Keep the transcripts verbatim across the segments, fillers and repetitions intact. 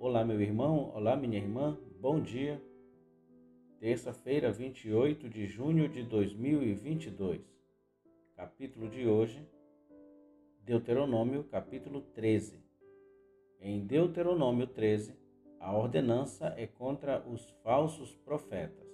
Olá, meu irmão, olá, minha irmã, bom dia. Terça-feira, vinte e oito de junho de dois mil e vinte e dois. Capítulo de hoje, Deuteronômio, capítulo treze. Em Deuteronômio treze, a ordenança é contra os falsos profetas.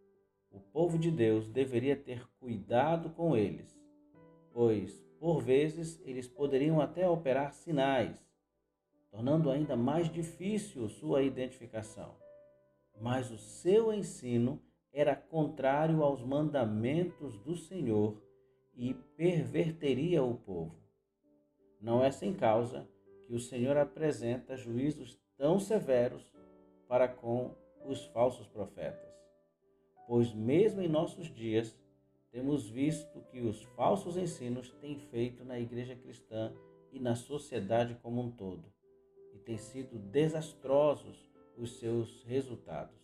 O povo de Deus deveria ter cuidado com eles, pois, por vezes, eles poderiam até operar sinais, tornando ainda mais difícil sua identificação. Mas o seu ensino era contrário aos mandamentos do Senhor e perverteria o povo. Não é sem causa que o Senhor apresenta juízos tão severos para com os falsos profetas. Pois mesmo em nossos dias, temos visto que os falsos ensinos têm feito na igreja cristã e na sociedade como um todo, e têm sido desastrosos os seus resultados.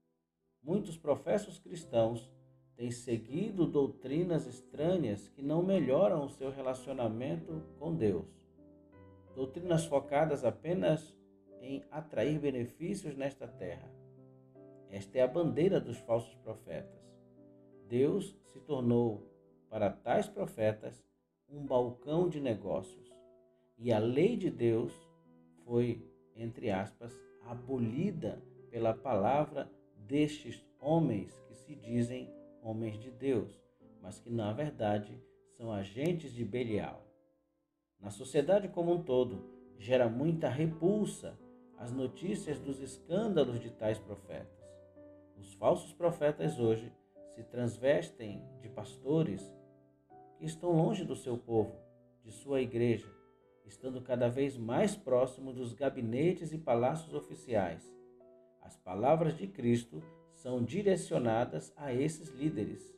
Muitos professos cristãos têm seguido doutrinas estranhas que não melhoram o seu relacionamento com Deus. Doutrinas focadas apenas em atrair benefícios nesta terra. Esta é a bandeira dos falsos profetas. Deus se tornou, para tais profetas, um balcão de negócios. E a lei de Deus foi, entre aspas, abolida pela palavra destes homens que se dizem homens de Deus, mas que na verdade são agentes de Belial. Na sociedade como um todo, gera muita repulsa as notícias dos escândalos de tais profetas. Os falsos profetas hoje se transvestem de pastores que estão longe do seu povo, de sua igreja, estando cada vez mais próximos dos gabinetes e palácios oficiais. As palavras de Cristo são direcionadas a esses líderes.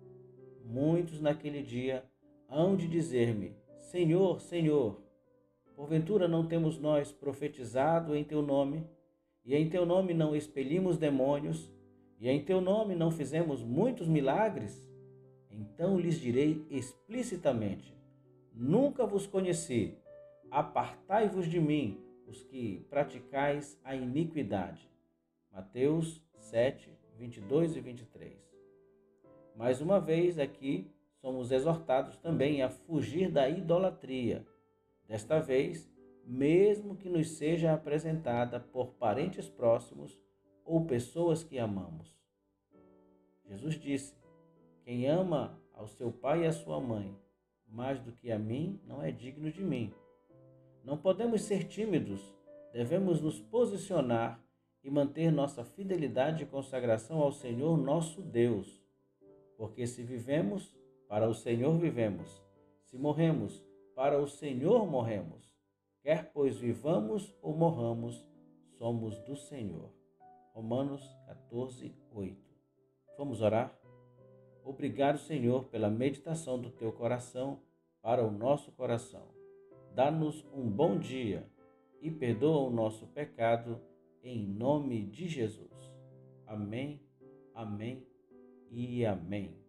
Muitos naquele dia hão de dizer-me: Senhor, Senhor, porventura não temos nós profetizado em teu nome, e em teu nome não expelimos demônios, e em teu nome não fizemos muitos milagres? Então lhes direi explicitamente: nunca vos conheci, apartai-vos de mim, os que praticais a iniquidade. Mateus sete, vinte e dois e vinte e três. Mais uma vez aqui somos exortados também a fugir da idolatria. Desta vez, mesmo que nos seja apresentada por parentes próximos ou pessoas que amamos. Jesus disse: quem ama ao seu pai e à sua mãe mais do que a mim não é digno de mim. Não podemos ser tímidos, devemos nos posicionar e manter nossa fidelidade e consagração ao Senhor nosso Deus. Porque se vivemos, para o Senhor vivemos. Se morremos, para o Senhor morremos. Quer pois vivamos ou morramos, somos do Senhor. Romanos catorze, oito. Vamos orar? Obrigado, Senhor, pela meditação do teu coração para o nosso coração. Dá-nos um bom dia e perdoa o nosso pecado, em nome de Jesus. Amém, amém e amém.